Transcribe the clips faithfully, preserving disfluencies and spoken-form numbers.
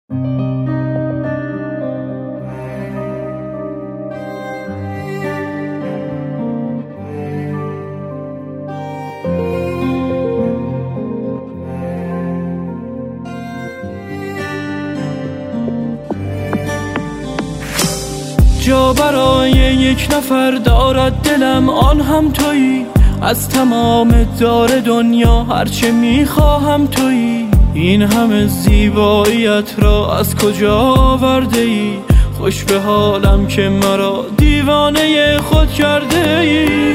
جا برای یک نفر دارد دلم، آن هم تویی. از تمام دار دنیا هرچه میخواهم تویی. این همه زیباییت را از کجا آورده ای؟ خوش به حالم که مرا دیوانه خود کرده ای.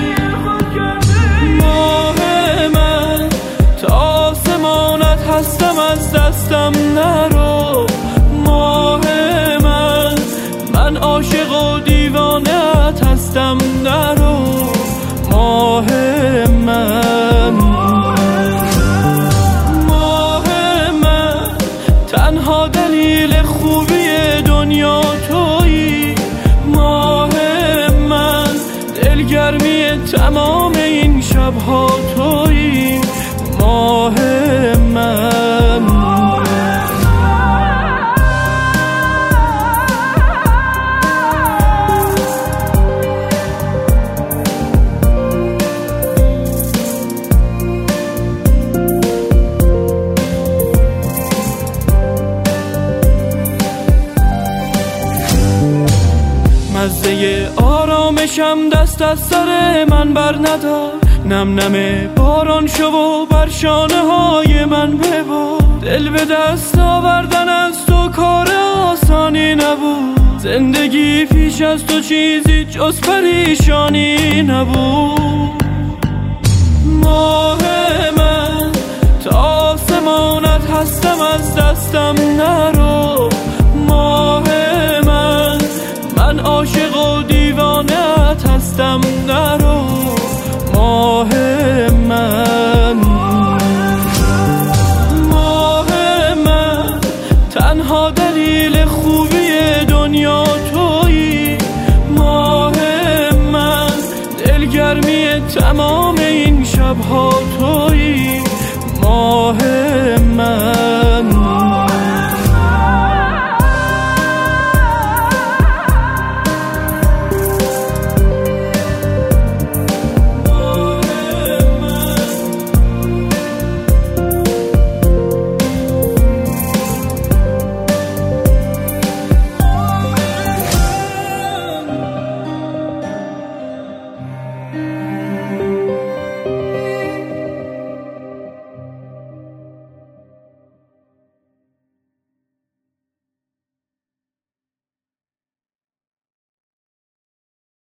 ماه من تا آسمانت هستم، از دستم نرو. ماه من من عاشق و دیوانه‌ات هستم، نرو. ماه من ماه من تنها دلیل خوبی دنیا تویی. ماه من دلگرمی تمام این شبها تویی. ماه من مزه آرامشم دست از سر من بر ندار. نم نم باران شو و بر شانه های من ببار. دل به دست آوردن از تو کار آسانی نبود. زندگی پیش از تو چیزی جز پریشانی نبود. ماه من تا آسمانت هستم، از دستم نرو.